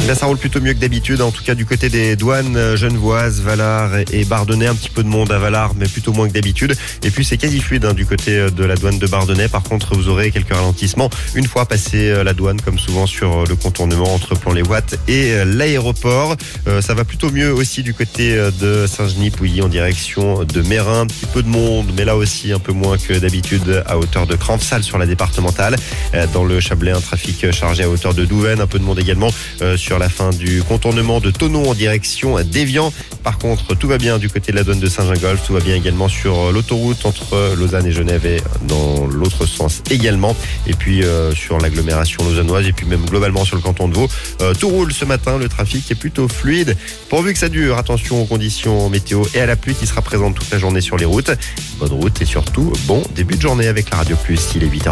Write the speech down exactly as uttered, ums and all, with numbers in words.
Là, ça roule plutôt mieux que d'habitude, en tout cas du côté des douanes genevoises, Valar et Bardonnay. Un petit peu de monde à Valar, mais plutôt moins que d'habitude. Et puis c'est quasi fluide hein, du côté de la douane de Bardonnay. Par contre, vous aurez quelques ralentissements une fois passé la douane, comme souvent sur le contournement entre Plan-les-Ouates et l'aéroport. Euh, ça va plutôt mieux aussi du côté de Saint-Genis-Pouilly en direction de Mérin. Un petit peu de monde, mais là aussi un peu moins que d'habitude à hauteur de Cranfsal sur la départementale. Euh, dans le Chablais, un trafic chargé à hauteur de Douven. Un peu de monde également euh, sur la fin du contournement de Thonon en direction d'Évian. Par contre, tout va bien du côté de la douane de Saint-Gingolph. Tout va bien également sur l'autoroute entre Lausanne et Genève et dans l'autre sens également. Et puis euh, sur l'agglomération lausannoise et puis même globalement sur le canton de Vaud. Euh, tout roule ce matin, le trafic est plutôt fluide. Pourvu que ça dure, attention aux conditions météo et à la pluie qui sera présente toute la journée sur les routes. Bonne route et surtout bon début de journée avec la Radio Plus. Il est huit heures.